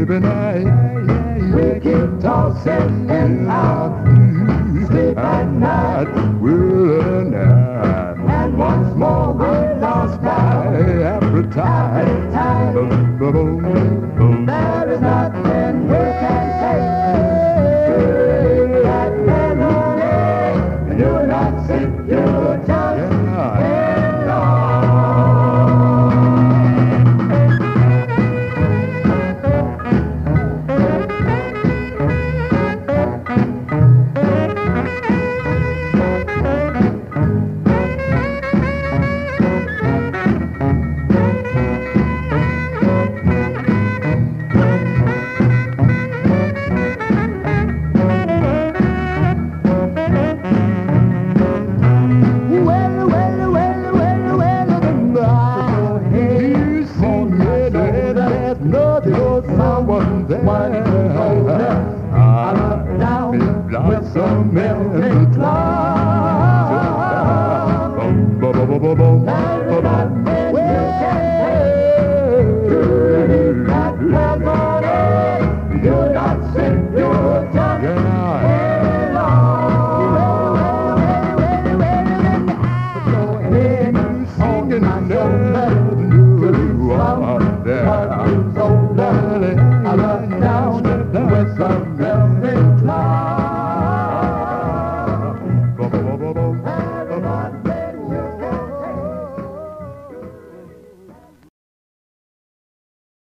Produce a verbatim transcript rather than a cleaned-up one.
baby, now, yeah, yeah, yeah. We keep tossing in our sleep at night. Well, night. And once more we lost our appetite. appetite. Boom, boom, boom, boom. There is nothing we can take. That melody, do not sing, you just Yeah. belong. Well, well, well, well, well, goodbye. You see me there, there's nothing for someone there. I look down with some melting cloud. Boom, boom, boom, boom, boom. There is nothing you can take to leave that melody. Do not sing, you just Yeah. Singing you are there. I look down with some